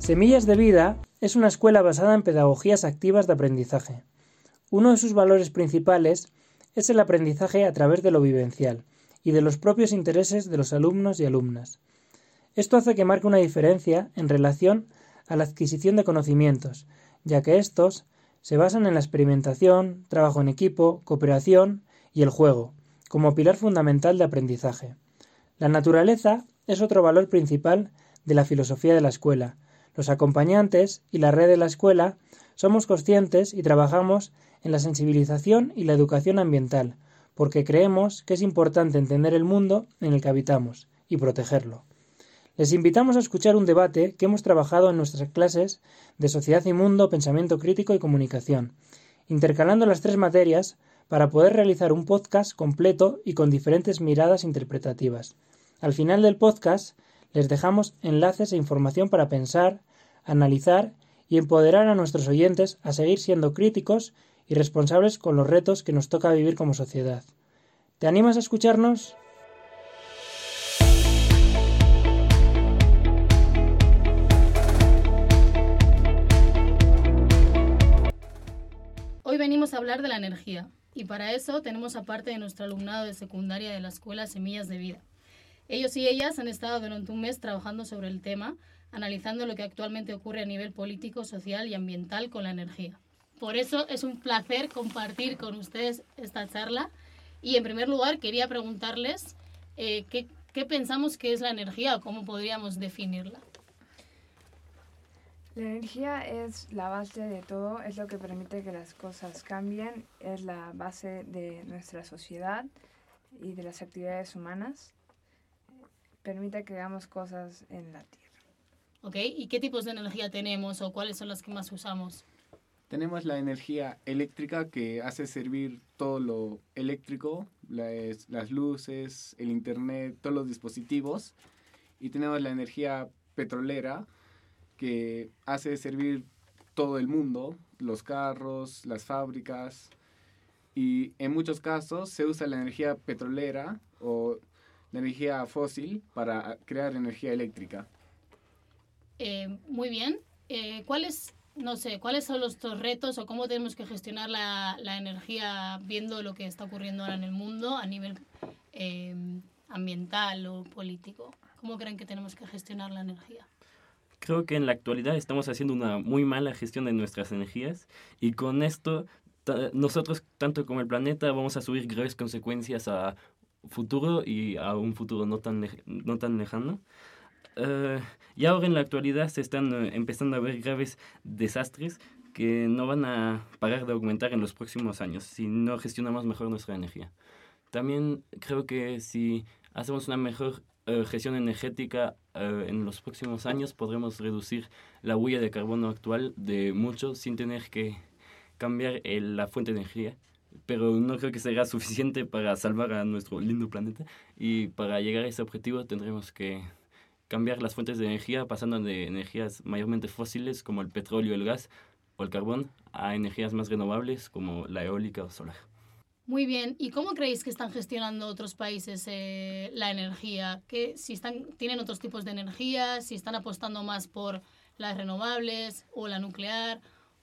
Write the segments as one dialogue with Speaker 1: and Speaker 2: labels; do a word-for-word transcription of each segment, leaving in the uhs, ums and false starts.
Speaker 1: Semillas de Vida es una escuela basada en pedagogías activas de aprendizaje. Uno de sus valores principales es el aprendizaje a través de lo vivencial y de los propios intereses de los alumnos y alumnas. Esto hace que marque una diferencia en relación a la adquisición de conocimientos, ya que estos se basan en la experimentación, trabajo en equipo, cooperación y el juego, como pilar fundamental de aprendizaje. La naturaleza es otro valor principal de la filosofía de la escuela. Los acompañantes y la red de la escuela somos conscientes y trabajamos en la sensibilización y la educación ambiental, porque creemos que es importante entender el mundo en el que habitamos y protegerlo. Les invitamos a escuchar un debate que hemos trabajado en nuestras clases de Sociedad y Mundo, Pensamiento Crítico y Comunicación, intercalando las tres materias para poder realizar un podcast completo y con diferentes miradas interpretativas. Al final del podcast les dejamos enlaces e información para pensar, analizar y empoderar a nuestros oyentes a seguir siendo críticos y responsables con los retos que nos toca vivir como sociedad. ¿Te animas a escucharnos?
Speaker 2: Hoy venimos a hablar de la energía y para eso tenemos a parte de nuestro alumnado de secundaria de la escuela Semillas de Vida. Ellos y ellas han estado durante un mes trabajando sobre el tema, analizando lo que actualmente ocurre a nivel político, social y ambiental con la energía. Por eso es un placer compartir con ustedes esta charla y en primer lugar quería preguntarles eh, ¿qué, qué pensamos que es la energía o cómo podríamos definirla.
Speaker 3: La energía es la base de todo, es lo que permite que las cosas cambien, es la base de nuestra sociedad y de las actividades humanas. Permite que hagamos cosas en la Tierra.
Speaker 2: Ok, ¿y qué tipos de energía tenemos o cuáles son las que más usamos?
Speaker 4: Tenemos la energía eléctrica que hace servir todo lo eléctrico, las, las luces, el internet, todos los dispositivos. Y tenemos la energía petrolera que hace servir todo el mundo, los carros, las fábricas. Y en muchos casos se usa la energía petrolera o la energía fósil para crear energía eléctrica.
Speaker 2: Eh, muy bien. Eh, ¿cuáles, no sé, ¿Cuáles son los retos o cómo tenemos que gestionar la, la energía viendo lo que está ocurriendo ahora en el mundo a nivel eh, ambiental o político? ¿Cómo creen que tenemos que gestionar la energía?
Speaker 5: Creo que en la actualidad estamos haciendo una muy mala gestión de nuestras energías y con esto t- nosotros, tanto como el planeta, vamos a subir graves consecuencias a futuro y a un futuro no tan, lej- no tan lejano. Uh, y ahora en la actualidad se están uh, empezando a ver graves desastres que no van a parar de aumentar en los próximos años si no gestionamos mejor nuestra energía. También creo que si hacemos una mejor uh, gestión energética uh, en los próximos años podremos reducir la huella de carbono actual de mucho sin tener que cambiar el, la fuente de energía. Pero no creo que será suficiente para salvar a nuestro lindo planeta y para llegar a ese objetivo tendremos que cambiar las fuentes de energía pasando de energías mayormente fósiles como el petróleo, el gas o el carbón a energías más renovables como la eólica o solar.
Speaker 2: Muy bien. ¿Y cómo creéis que están gestionando otros países eh, la energía? ¿Qué, si están, tienen otros tipos de energía? ¿Si están apostando más por las renovables o la nuclear?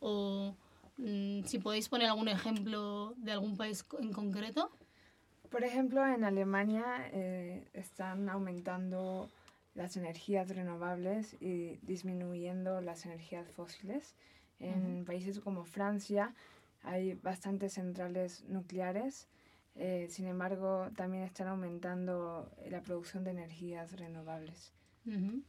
Speaker 2: ¿O mmm, si podéis poner algún ejemplo de algún país en concreto?
Speaker 3: Por ejemplo, en Alemania eh, están aumentando las energías renovables y disminuyendo las energías fósiles. En uh-huh. países como Francia hay bastantes centrales nucleares, eh, sin embargo también están aumentando la producción de energías renovables.
Speaker 2: Uh-huh.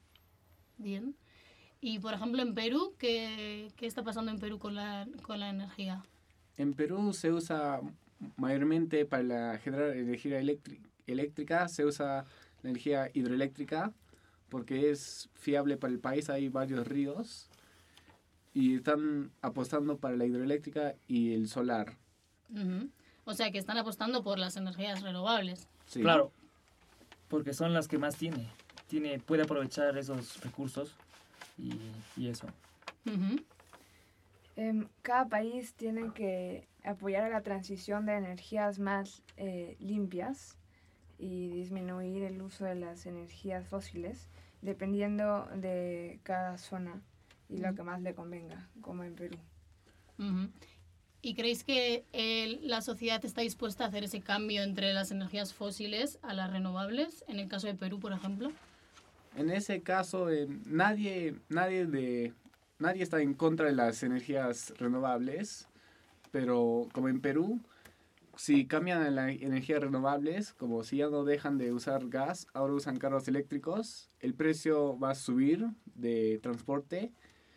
Speaker 2: Bien. Y por ejemplo en Perú, ¿qué, qué está pasando en Perú con la, con la energía?
Speaker 4: En Perú se usa mayormente para la generar energía eléctrica, eléctrica se usa la energía hidroeléctrica porque es fiable para el país, hay varios ríos y están apostando para la hidroeléctrica y el solar.
Speaker 2: Uh-huh. O sea que están apostando por las energías renovables.
Speaker 6: Sí. Claro, porque son las que más tiene, tiene puede aprovechar esos recursos y, y eso.
Speaker 2: Uh-huh.
Speaker 3: Eh, cada país tiene que apoyar a la transición de energías más eh, limpias y disminuir el uso de las energías fósiles, dependiendo de cada zona. y lo que más le convenga, como en Perú.
Speaker 2: Uh-huh. ¿Y creéis que eh, la sociedad está dispuesta a hacer ese cambio entre las energías fósiles a las renovables, en el caso de Perú, por ejemplo?
Speaker 4: En ese caso, eh, nadie, nadie, de, nadie está en contra de las energías renovables, pero como en Perú, si cambian a las energías renovables, como si ya no dejan de usar gas, ahora usan carros eléctricos, el precio va a subir de transporte.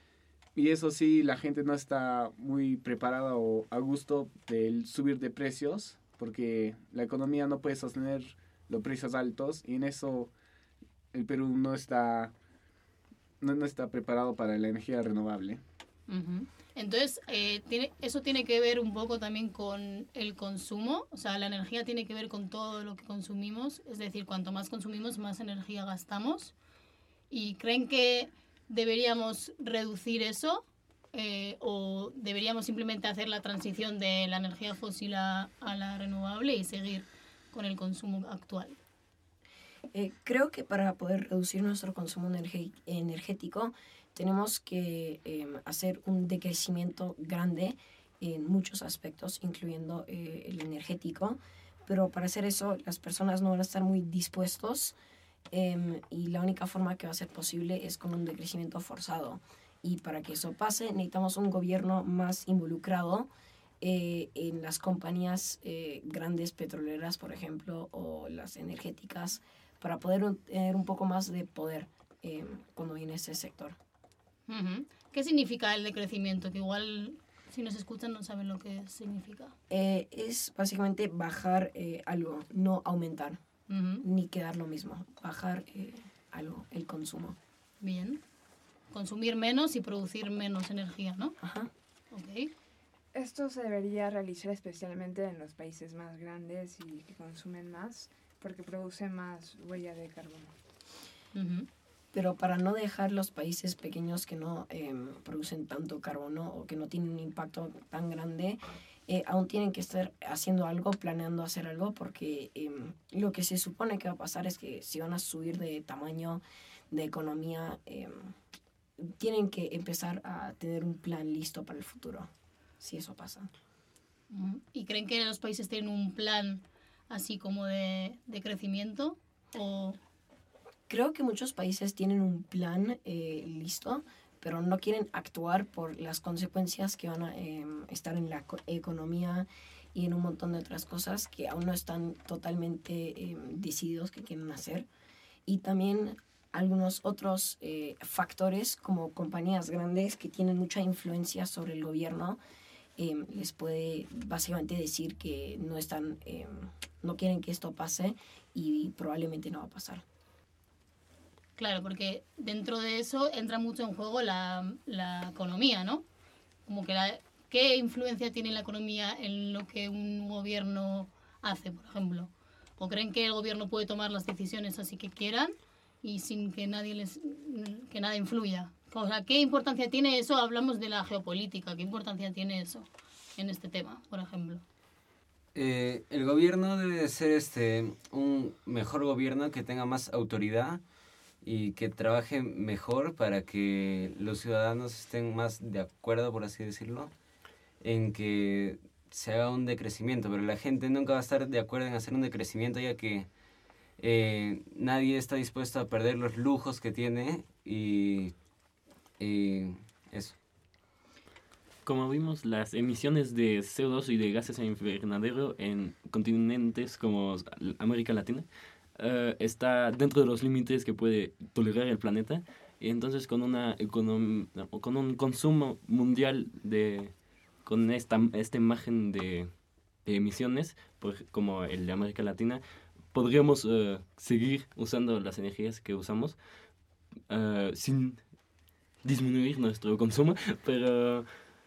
Speaker 4: Y eso sí, la gente no está muy preparada o a gusto del subir de precios, porque la economía no puede sostener los precios altos, y en eso el Perú no está, no, no está preparado para la energía renovable.
Speaker 2: Uh-huh. Entonces, eh, tiene, eso tiene que ver un poco también con el consumo, o sea, la energía tiene que ver con todo lo que consumimos, es decir, cuanto más consumimos, más energía gastamos. ¿Y creen que deberíamos reducir eso eh, o deberíamos simplemente hacer la transición de la energía fósil a, a la renovable y seguir con el consumo actual?
Speaker 7: Eh, creo que para poder reducir nuestro consumo energe- energético tenemos que eh, hacer un decrecimiento grande en muchos aspectos, incluyendo eh, el energético, pero para hacer eso las personas no van a estar muy dispuestos eh, y la única forma que va a ser posible es con un decrecimiento forzado. Y para que eso pase necesitamos un gobierno más involucrado eh, en las compañías eh, grandes petroleras, por ejemplo, o las energéticas, para poder tener un poco más de poder eh, cuando viene ese sector.
Speaker 2: Uh-huh. ¿Qué significa el decrecimiento? Que igual si nos escuchan no saben lo que significa.
Speaker 7: Eh, es básicamente bajar eh, algo, no aumentar,
Speaker 2: Uh-huh.
Speaker 7: ni quedar lo mismo, bajar eh, algo, el consumo.
Speaker 2: Bien. Consumir menos y producir menos energía, ¿no?
Speaker 7: Ajá.
Speaker 2: Ok.
Speaker 3: Esto se debería realizar especialmente en los países más grandes y que consumen más, porque producen más huella de carbono.
Speaker 2: Uh-huh.
Speaker 7: Pero para no dejar los países pequeños que no eh, producen tanto carbono o que no tienen un impacto tan grande, eh, aún tienen que estar haciendo algo, planeando hacer algo, porque eh, lo que se supone que va a pasar es que si van a subir de tamaño, de economía, eh, tienen que empezar a tener un plan listo para el futuro, si eso pasa.
Speaker 2: Uh-huh. ¿Y creen que los países tienen un plan así como de, de crecimiento? ¿O...?
Speaker 7: Creo que muchos países tienen un plan eh, listo, pero no quieren actuar por las consecuencias que van a eh, estar en la co- economía y en un montón de otras cosas que aún no están totalmente eh, decididos que quieren hacer. Y también algunos otros eh, factores como compañías grandes que tienen mucha influencia sobre el gobierno eh, les puede básicamente decir que no están, eh, no quieren que esto pase y probablemente no va a pasar.
Speaker 2: Claro, porque dentro de eso entra mucho en juego la, la economía, ¿no? Como que la, ¿qué influencia tiene la economía en lo que un gobierno hace, por ejemplo? ¿O creen que el gobierno puede tomar las decisiones así que quieran y sin que nadie les que nada influya? O sea, ¿qué importancia tiene eso? Hablamos de la geopolítica, ¿qué importancia tiene eso en este tema, por ejemplo?
Speaker 8: Eh, el gobierno debe ser este un mejor gobierno que tenga más autoridad y que trabaje mejor para que los ciudadanos estén más de acuerdo, por así decirlo, en que se haga un decrecimiento, pero la gente nunca va a estar de acuerdo en hacer un decrecimiento, ya que eh, nadie está dispuesto a perder los lujos que tiene y, y eso.
Speaker 5: Como vimos, las emisiones de C O dos y de gases a invernadero en continentes como América Latina Uh, está dentro de los límites que puede tolerar el planeta, y entonces con una econom- con un consumo mundial de con esta esta imagen de, de emisiones por, como el de América Latina, podríamos uh, seguir usando las energías que usamos uh, sin disminuir nuestro consumo, pero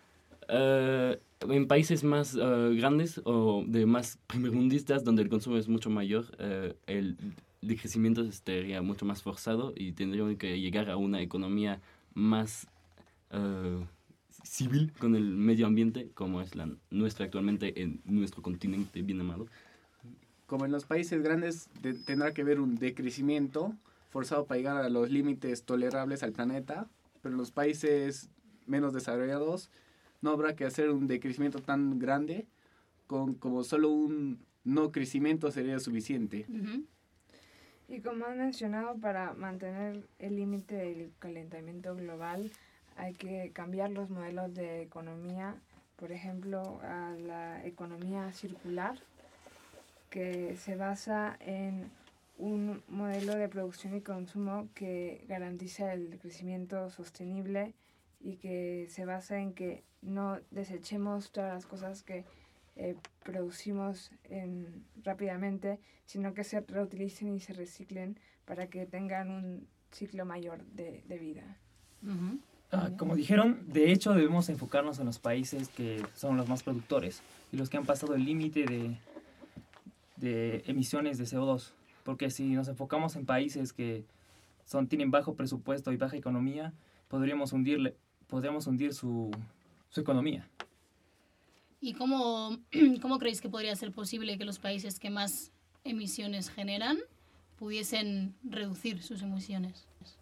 Speaker 5: uh, en países más uh, grandes o de más primermundistas, donde el consumo es mucho mayor, uh, el decrecimiento estaría mucho más forzado y tendríamos que llegar a una economía más uh, civil con el medio ambiente, como es la nuestra actualmente en nuestro continente bien amado.
Speaker 4: Como en los países grandes, de, tendrá que haber un decrecimiento forzado para llegar a los límites tolerables al planeta, pero en los países menos desarrollados no habrá que hacer un decrecimiento tan grande, con como solo un no crecimiento sería suficiente.
Speaker 2: Ujú.
Speaker 3: Y como han mencionado, para mantener el límite del calentamiento global hay que cambiar los modelos de economía, por ejemplo, a la economía circular, que se basa en un modelo de producción y consumo que garantiza el crecimiento sostenible y que se basa en que no desechemos todas las cosas que eh, producimos en, rápidamente, sino que se reutilicen y se reciclen para que tengan un ciclo mayor de, de vida.
Speaker 2: Ujú.
Speaker 6: Ah, como dijeron, de hecho debemos enfocarnos en los países que son los más productores y los que han pasado el límite de, de emisiones de C O dos. Porque si nos enfocamos en países que son, tienen bajo presupuesto y baja economía, podríamos, hundirle, podríamos hundir su, su economía.
Speaker 2: ¿Y cómo, cómo creéis que podría ser posible que los países que más emisiones generan pudiesen reducir sus emisiones?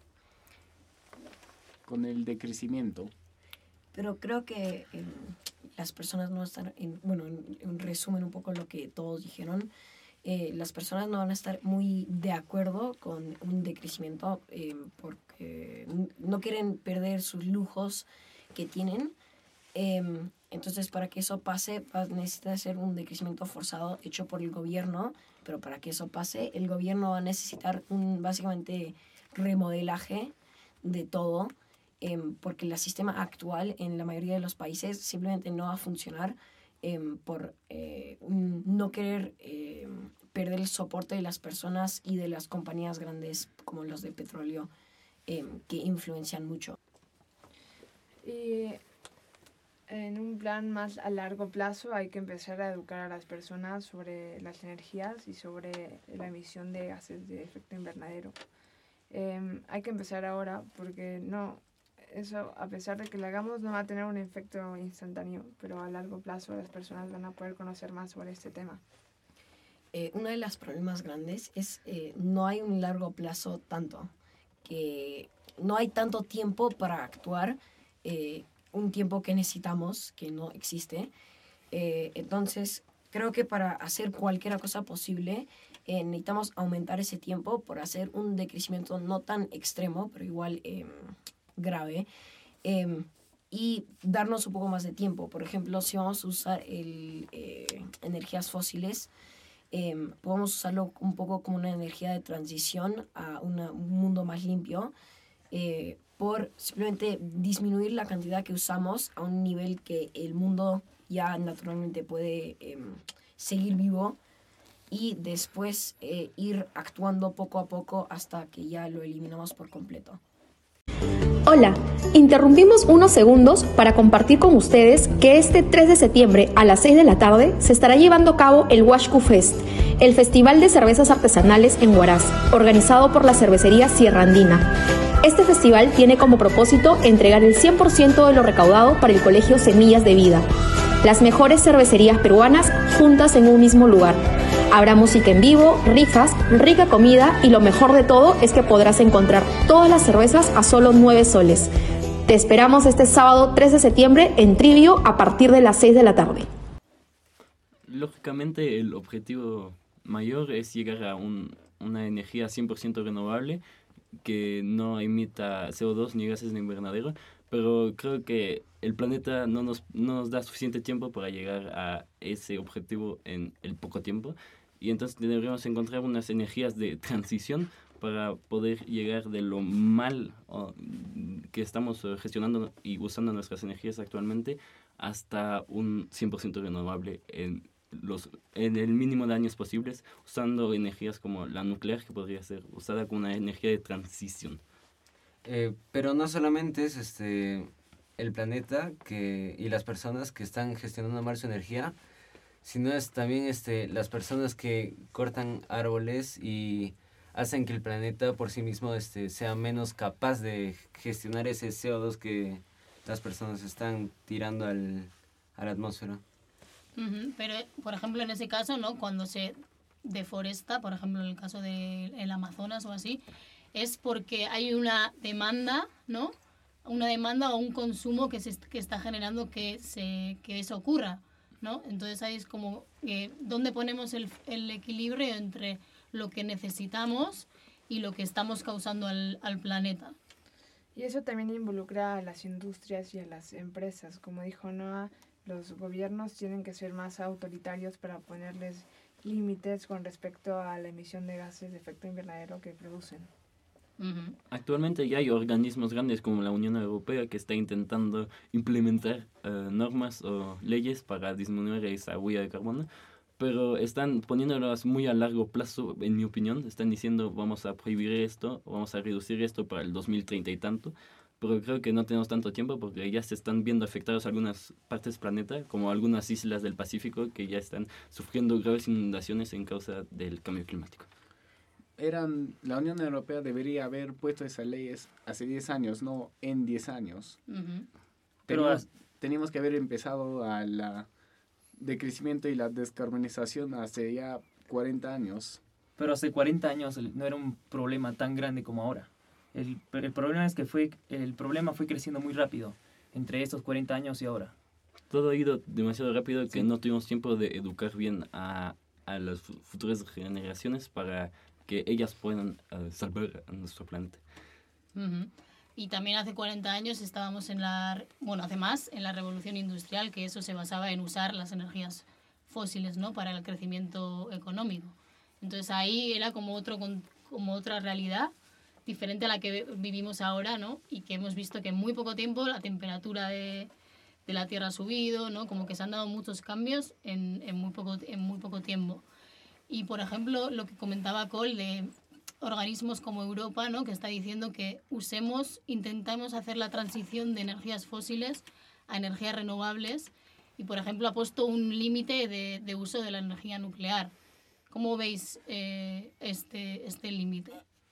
Speaker 4: Con el decrecimiento.
Speaker 7: Pero creo que eh, las personas no están, en, bueno, en, en resumen un poco lo que todos dijeron, eh, las personas no van a estar muy de acuerdo con un decrecimiento eh, porque no quieren perder sus lujos que tienen. Eh, entonces, para que eso pase, va a necesitar ser un decrecimiento forzado hecho por el gobierno, pero para que eso pase, el gobierno va a necesitar un, básicamente, remodelaje de todo, eh, porque el sistema actual en la mayoría de los países simplemente no va a funcionar eh, por eh, un, no querer eh, perder el soporte de las personas y de las compañías grandes como los de petróleo eh, que influencian mucho.
Speaker 3: Y en un plan más a largo plazo hay que empezar a educar a las personas sobre las energías y sobre la emisión de gases de efecto invernadero. Eh, hay que empezar ahora porque no, eso a pesar de que lo hagamos no va a tener un efecto instantáneo, pero a largo plazo las personas van a poder conocer más sobre este tema.
Speaker 7: Eh, uno de los problemas grandes es eh, no hay un largo plazo tanto, que no hay tanto tiempo para actuar, eh, un tiempo que necesitamos, que no existe. Eh, entonces, creo que para hacer cualquier cosa posible, eh, necesitamos aumentar ese tiempo por hacer un decrecimiento no tan extremo, pero igual eh, grave, eh, y darnos un poco más de tiempo. Por ejemplo, si vamos a usar el, eh, energías fósiles, eh, podemos usarlo un poco como una energía de transición a una, un mundo más limpio, eh, por simplemente disminuir la cantidad que usamos a un nivel que el mundo ya naturalmente puede eh, seguir vivo, y después eh, ir actuando poco a poco hasta que ya lo eliminamos por completo.
Speaker 9: Hola, interrumpimos unos segundos para compartir con ustedes que este tres de septiembre a las seis de la tarde se estará llevando a cabo el Huascu Fest, el festival de cervezas artesanales en Huaraz, organizado por la cervecería Sierra Andina. Este festival tiene como propósito entregar el cien por ciento de lo recaudado para el Colegio Semillas de Vida. Las mejores cervecerías peruanas juntas en un mismo lugar. Habrá música en vivo, rifas, rica comida y lo mejor de todo es que podrás encontrar todas las cervezas a solo nueve soles. Te esperamos este sábado tres de septiembre en Trivio a partir de las seis de la tarde.
Speaker 5: Lógicamente el objetivo mayor es llegar a un, una energía cien por ciento renovable que no emita C O dos ni gases de invernadero, pero creo que el planeta no nos, no nos da suficiente tiempo para llegar a ese objetivo en el poco tiempo, y entonces deberíamos encontrar unas energías de transición para poder llegar de lo mal oh, que estamos gestionando y usando nuestras energías actualmente hasta un cien por ciento renovable en, los, en el mínimo de años posibles, usando energías como la nuclear, que podría ser usada como una energía de transición.
Speaker 8: Eh, pero no solamente es este el planeta que y las personas que están gestionando mal su energía, sino es también este las personas que cortan árboles y hacen que el planeta por sí mismo este sea menos capaz de gestionar ese C O dos que las personas están tirando al, a la atmósfera.
Speaker 2: Uh-huh. Pero, por ejemplo, en ese caso, ¿no? Cuando se deforesta, por ejemplo, en el caso del Amazonas o así, es porque hay una demanda, ¿no? una demanda o un consumo que, se, que está generando que, se, que eso ocurra, ¿no? Entonces ahí es como eh, dónde ponemos el, el equilibrio entre lo que necesitamos y lo que estamos causando al, al planeta.
Speaker 3: Y eso también involucra a las industrias y a las empresas. Como dijo Noah, los gobiernos tienen que ser más autoritarios para ponerles límites con respecto a la emisión de gases de efecto invernadero que producen.
Speaker 2: Uh-huh.
Speaker 5: Actualmente ya hay organismos grandes como la Unión Europea que está intentando implementar uh, normas o leyes para disminuir esa huella de carbono, pero están poniéndolas muy a largo plazo, en mi opinión. Están diciendo vamos a prohibir esto, vamos a reducir esto para el dos mil treinta y tanto, pero creo que no tenemos tanto tiempo porque ya se están viendo afectadas algunas partes del planeta, como algunas islas del Pacífico que ya están sufriendo graves inundaciones en causa del cambio climático.
Speaker 4: Eran, la Unión Europea debería haber puesto esas leyes hace diez años, no en diez años.
Speaker 2: Uh-huh.
Speaker 4: Pero teníamos, teníamos que haber empezado a la decrecimiento y la descarbonización hace ya cuarenta años.
Speaker 6: Pero hace cuarenta años no era un problema tan grande como ahora. El, el problema es que fue, el problema fue creciendo muy rápido entre estos cuarenta años y ahora.
Speaker 5: Todo ha ido demasiado rápido que
Speaker 6: Sí.
Speaker 5: no tuvimos tiempo de educar bien a, a las futuras generaciones para que ellas puedan uh, salvar a nuestro planeta.
Speaker 2: Uh-huh. Y también hace cuarenta años estábamos en la, bueno, hace más, en la revolución industrial, que eso se basaba en usar las energías fósiles, ¿no?, para el crecimiento económico. Entonces ahí era como, otro, como otra realidad diferente a la que vivimos ahora, ¿no? Y que hemos visto que en muy poco tiempo la temperatura de, de la Tierra ha subido, ¿no? Como que se han dado muchos cambios en, en, muy, poco, en muy poco tiempo. Y, por ejemplo, lo que comentaba Cole de organismos como Europa, ¿no?, que está diciendo que usemos, intentamos hacer la transición de energías fósiles a energías renovables y, por ejemplo, ha puesto un límite de, de uso de la energía nuclear. ¿Cómo veis eh, este, este límite?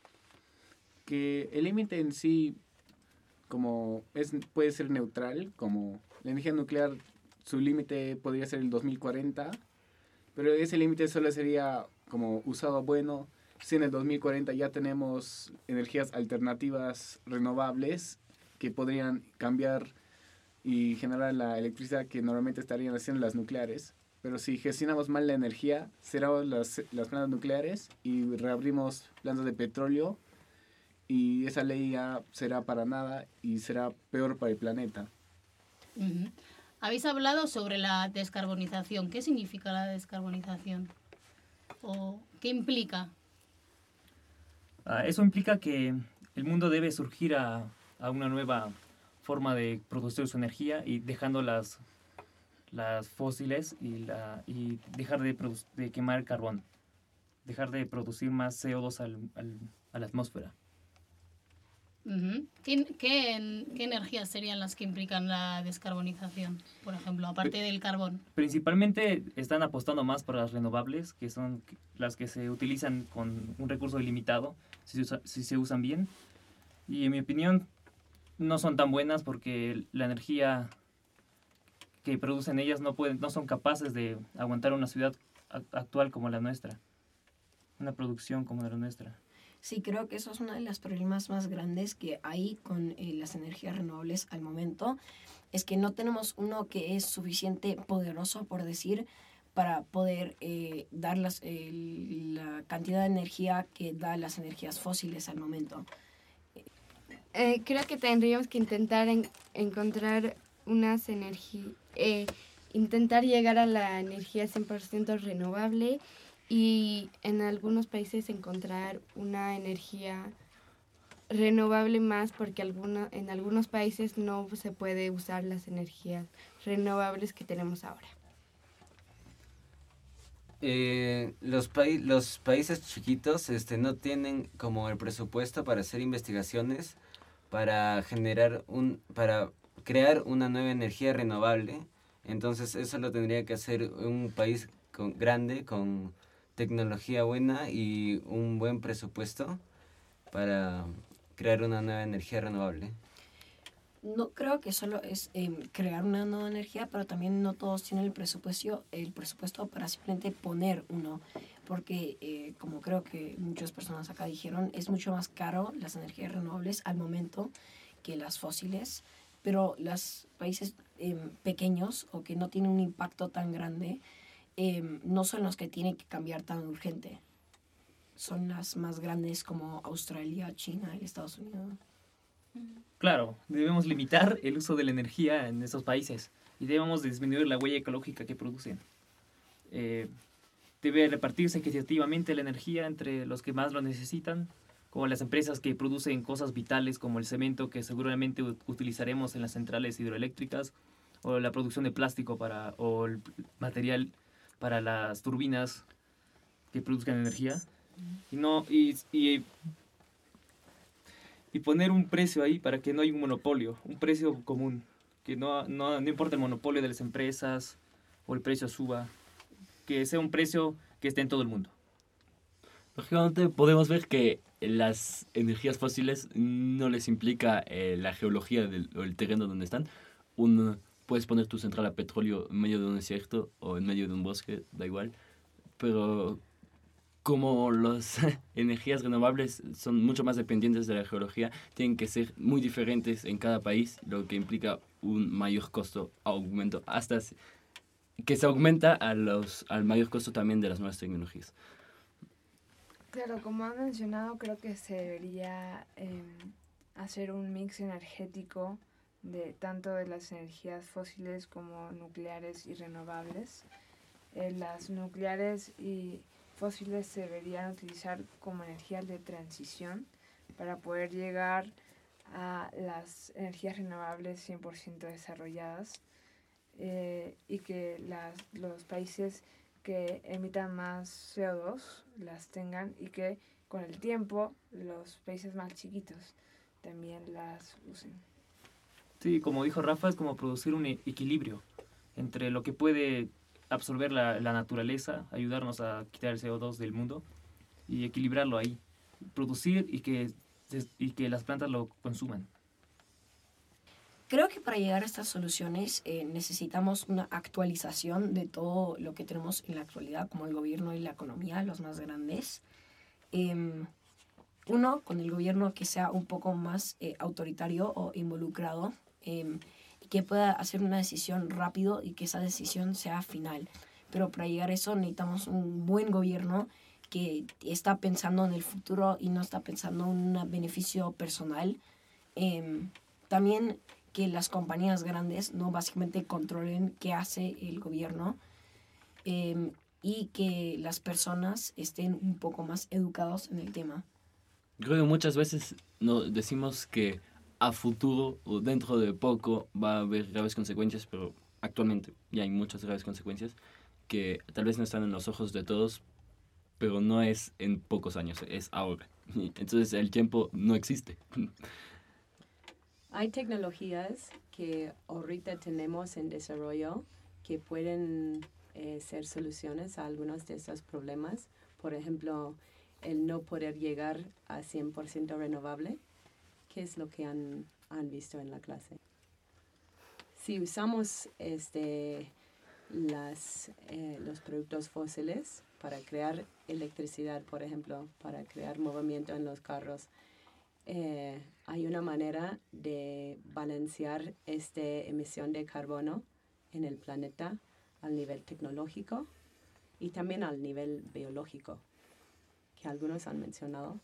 Speaker 4: Que el límite en sí como es, puede ser neutral, como la energía nuclear, su límite podría ser el dos mil cuarenta, pero ese límite solo sería como usado bueno si en el dos mil cuarenta ya tenemos energías alternativas renovables que podrían cambiar y generar la electricidad que normalmente estarían haciendo las nucleares. Pero si gestionamos mal la energía, cerramos las, las plantas nucleares y reabrimos plantas de petróleo, y esa ley ya será para nada y será peor para el planeta.
Speaker 2: Uh-huh. Habéis hablado sobre la descarbonización. ¿Qué significa la descarbonización? ¿O qué implica?
Speaker 6: Uh, eso implica que el mundo debe surgir a, a una nueva forma de producir su energía y dejando las, las fósiles y, la, y dejar de, produ- de quemar carbón, dejar de producir más C O dos al, al, a la atmósfera.
Speaker 2: Uh-huh. ¿Qué, qué, ¿Qué energías serían las que implican la descarbonización, por ejemplo, aparte del carbón?
Speaker 6: Principalmente están apostando más por las renovables, que son las que se utilizan con un recurso ilimitado, si se, usa, si se usan bien. Y en mi opinión no son tan buenas porque la energía que producen ellas no, pueden, no son capaces de aguantar una ciudad actual como la nuestra, una producción como la nuestra.
Speaker 7: Sí, creo que eso es uno de los problemas más grandes que hay con eh, las energías renovables al momento. Es que no tenemos uno que es suficiente poderoso, por decir, para poder eh, dar las, eh, la cantidad de energía que da las energías fósiles al momento.
Speaker 10: Eh, creo que tendríamos que intentar en, encontrar unas energías, eh, intentar llegar a la energía cien por ciento renovable y en algunos países encontrar una energía renovable más, porque alguno, en algunos países no se puede usar las energías renovables que tenemos ahora.
Speaker 8: Eh, los, pa- los países chiquitos este, no tienen como el presupuesto para hacer investigaciones, para generar un, para crear una nueva energía renovable. Entonces eso lo tendría que hacer un país con, grande, con tecnología buena y un buen presupuesto para crear una nueva energía renovable.
Speaker 7: No creo que solo es eh, crear una nueva energía, pero también no todos tienen el presupuesto, el presupuesto para simplemente poner uno, porque eh, como creo que muchas personas acá dijeron, es mucho más caro las energías renovables al momento que las fósiles, pero los países eh, pequeños o que no tienen un impacto tan grande eh, no son los que tienen que cambiar tan urgente. Son las más grandes como Australia, China y Estados Unidos.
Speaker 6: Claro, debemos limitar el uso de la energía en esos países y debemos disminuir la huella ecológica que producen. Eh, debe repartirse equitativamente la energía entre los que más lo necesitan, como las empresas que producen cosas vitales como el cemento que seguramente utilizaremos en las centrales hidroeléctricas, o la producción de plástico para, o el material para las turbinas que produzcan energía. Y, no, y, y, y poner un precio ahí para que no haya un monopolio, un precio común, que no, no, no importa el monopolio de las empresas o el precio suba, que sea un precio que esté en todo el mundo.
Speaker 5: Lógicamente podemos ver que las energías fósiles no les implica eh, la geología del, o el terreno donde están. Un, puedes poner tu central a petróleo en medio de un desierto o en medio de un bosque, da igual. Pero como las energías renovables son mucho más dependientes de la geología, tienen que ser muy diferentes en cada país, lo que implica un mayor costo, aumento, hasta que se aumenta a los, al mayor costo también de las nuevas tecnologías.
Speaker 3: Claro, como han mencionado, creo que se debería eh, hacer un mix energético de tanto de las energías fósiles como nucleares y renovables. Eh, las nucleares y fósiles se deberían utilizar como energías de transición para poder llegar a las energías renovables cien por ciento desarrolladas eh, y que las, los países que emitan más C O dos las tengan y que con el tiempo los países más chiquitos también las usen.
Speaker 6: Sí, como dijo Rafa, es como producir un e- equilibrio entre lo que puede absorber la, la naturaleza, ayudarnos a quitar el C O dos del mundo y equilibrarlo ahí, producir y que, y que las plantas lo consuman.
Speaker 7: Creo que para llegar a estas soluciones eh, necesitamos una actualización de todo lo que tenemos en la actualidad, como el gobierno y la economía, los más grandes. Eh, uno, con el gobierno que sea un poco más eh, autoritario o involucrado, eh, y que pueda hacer una decisión rápido y que esa decisión sea final. Pero para llegar a eso necesitamos un buen gobierno que está pensando en el futuro y no está pensando en un beneficio personal. Eh, también que las compañías grandes no básicamente controlen qué hace el gobierno eh, y que las personas estén un poco más educados en el tema.
Speaker 5: Creo que muchas veces no, decimos que a futuro o dentro de poco va a haber graves consecuencias, pero actualmente ya hay muchas graves consecuencias que tal vez no están en los ojos de todos, pero no es en pocos años, es ahora. Entonces el tiempo no existe.
Speaker 11: Hay tecnologías que ahorita tenemos en desarrollo que pueden eh, ser soluciones a algunos de estos problemas. Por ejemplo, el no poder llegar a cien por ciento renovable. ¿Qué es lo que han, han visto en la clase? Si usamos este, las, eh, los productos fósiles para crear electricidad, por ejemplo, para crear movimiento en los carros, Eh, hay una manera de balancear esta emisión de carbono en el planeta al nivel tecnológico y también al nivel biológico, que algunos han mencionado.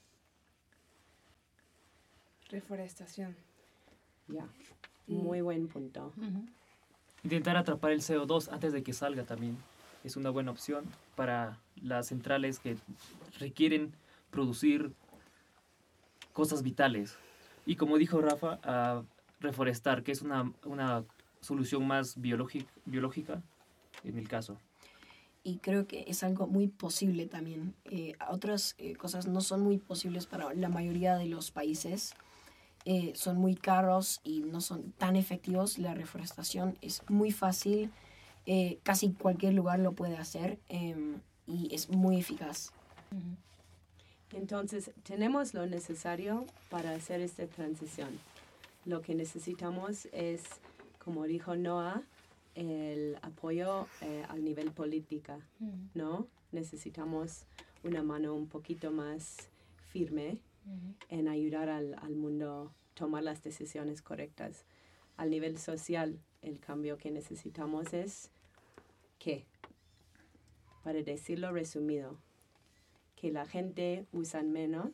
Speaker 3: Reforestación.
Speaker 11: Ya, muy buen punto.
Speaker 2: Ujú.
Speaker 6: Intentar atrapar el C O dos antes de que salga también es una buena opción para las centrales que requieren producir cosas vitales. Y como dijo Rafa, a reforestar, que es una, una solución más biológica, biológica en el caso.
Speaker 7: Y creo que es algo muy posible también. Eh, otras eh, cosas no son muy posibles para la mayoría de los países. Eh, son muy caros y no son tan efectivos. La reforestación es muy fácil. Eh, casi cualquier lugar lo puede hacer eh, y es muy eficaz.
Speaker 2: Ujú.
Speaker 11: Entonces, tenemos lo necesario para hacer esta transición. Lo que necesitamos es, como dijo Noah, el apoyo eh, al nivel política,
Speaker 2: Ujú.
Speaker 11: ¿no? Necesitamos una mano un poquito más firme
Speaker 2: Ujú.
Speaker 11: en ayudar al, al mundo tomar las decisiones correctas. Al nivel social, el cambio que necesitamos es que, para decirlo resumido, que la gente usa menos.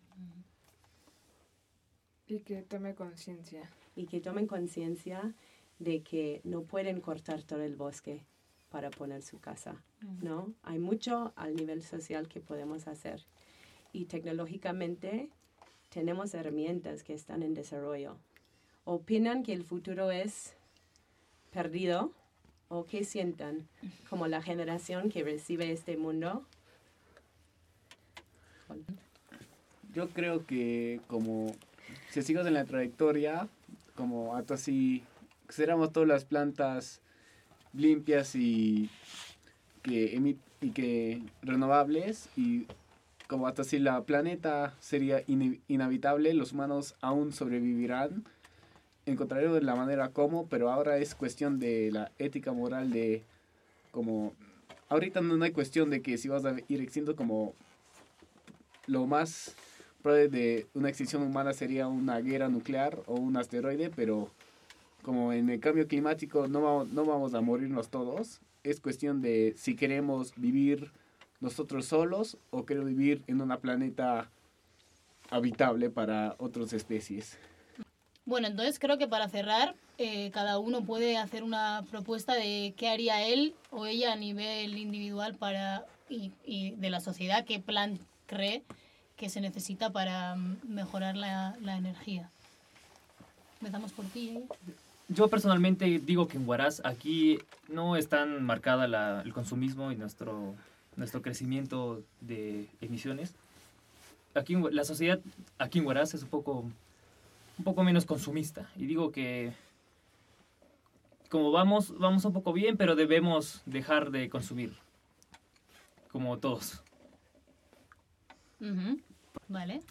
Speaker 3: Y que tome conciencia.
Speaker 11: Y que tomen conciencia de que no pueden cortar todo el bosque para poner su casa, ¿no? Hay mucho al nivel social que podemos hacer. Y tecnológicamente tenemos herramientas que están en desarrollo. ¿Opinan que el futuro es perdido? ¿O qué sientan como la generación que recibe este mundo?
Speaker 4: Yo creo que como si sigas en la trayectoria, como hasta si consideramos todas las plantas limpias y que, emit, y que renovables, y como hasta si la planeta sería in, inhabitable, los humanos aún sobrevivirán, encontraremos la manera como, pero ahora es cuestión de la ética moral de como, ahorita no hay cuestión de que si vas a ir extinto, como lo más probable de una extinción humana sería una guerra nuclear o un asteroide, pero como en el cambio climático no vamos, no vamos a morirnos todos, es cuestión de si queremos vivir nosotros solos o queremos vivir en un planeta habitable para otras especies.
Speaker 2: Bueno, entonces creo que para cerrar, eh, cada uno puede hacer una propuesta de qué haría él o ella a nivel individual para y, y de la sociedad, qué plan cree que se necesita para mejorar la, la energía. Empezamos por ti, ¿eh?
Speaker 6: Yo personalmente digo que en Huaraz aquí no es tan marcada la, el consumismo y nuestro, nuestro crecimiento de emisiones. Aquí en, la sociedad aquí en Huaraz es un poco, un poco menos consumista. Y digo que como vamos, vamos un poco bien, pero debemos dejar de consumir, como todos.
Speaker 2: Uh-huh. Vale.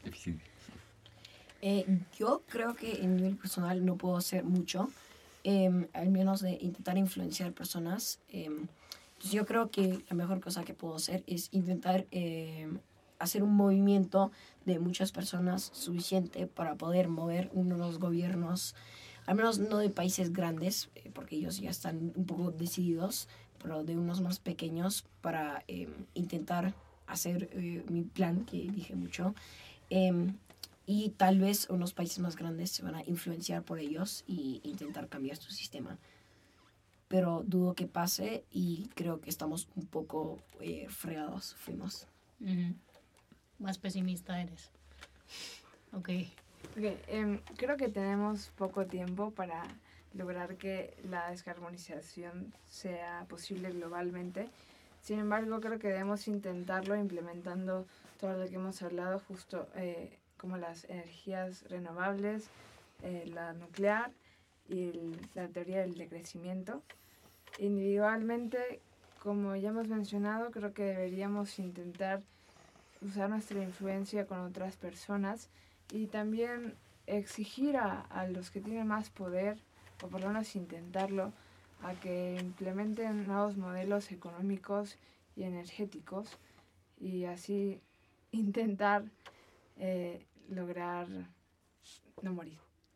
Speaker 7: Eh, yo creo que en nivel personal no puedo hacer mucho, eh, al menos de intentar influenciar personas. Eh, entonces yo creo que la mejor cosa que puedo hacer es intentar eh, hacer un movimiento de muchas personas suficiente para poder mover unos gobiernos, al menos no de países grandes, eh, porque ellos ya están un poco decididos, pero de unos más pequeños para eh, intentar hacer eh, mi plan, que dije mucho. Eh, y tal vez unos países más grandes se van a influenciar por ellos y intentar cambiar su sistema. Pero dudo que pase y creo que estamos un poco eh, fregados, fuimos.
Speaker 2: Uh-huh. Más pesimista eres. Ok.
Speaker 3: Okay, eh, creo que tenemos poco tiempo para lograr que la descarbonización sea posible globalmente. Sin embargo, creo que debemos intentarlo implementando todo lo que hemos hablado, justo eh, como las energías renovables, eh, la nuclear y el, la teoría del decrecimiento. Individualmente, como ya hemos mencionado, creo que deberíamos intentar usar nuestra influencia con otras personas y también exigir a, a los que tienen más poder, o por lo menos intentarlo, a que implementen nuevos modelos económicos y energéticos y así intentar eh, lograr no morir.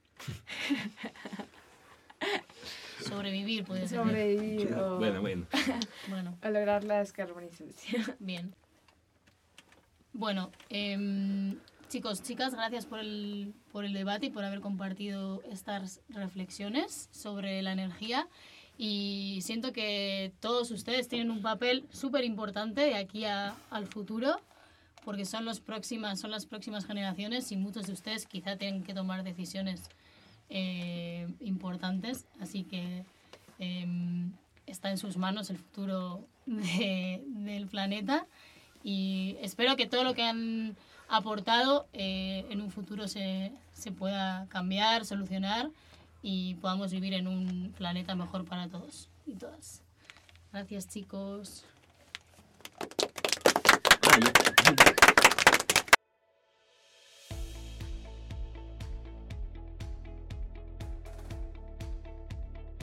Speaker 2: Sobrevivir, puede ser.
Speaker 3: Sobrevivir o,
Speaker 5: bueno, bueno.
Speaker 2: bueno.
Speaker 3: o lograr la descarbonización.
Speaker 2: Bien. Bueno, eh, chicos, chicas, gracias por el, por el debate y por haber compartido estas reflexiones sobre la energía. Y siento que todos ustedes tienen un papel súper importante de aquí a, al futuro, porque son, los próximas, son las próximas generaciones y muchos de ustedes quizá tienen que tomar decisiones eh, importantes. Así que eh, está en sus manos el futuro de, del planeta y espero que todo lo que han aportado eh, en un futuro se, se pueda cambiar, solucionar y podamos vivir en un planeta mejor para todos y todas. Gracias, chicos.
Speaker 5: Ah, yo-